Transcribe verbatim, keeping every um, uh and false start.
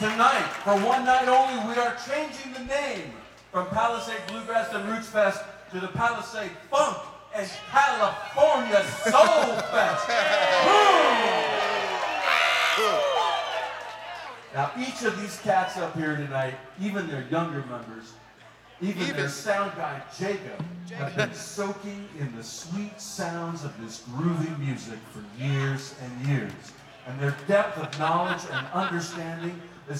Tonight, for one night only, we are changing the name from Palisade Bluegrass and Roots Fest to the Palisade Funk and California Soul Fest. Now, each of these cats up here tonight, even their younger members, even, even their sound guy, Jacob, have been soaking in the sweet sounds of this groovy music for years and years. And their depth of knowledge and understanding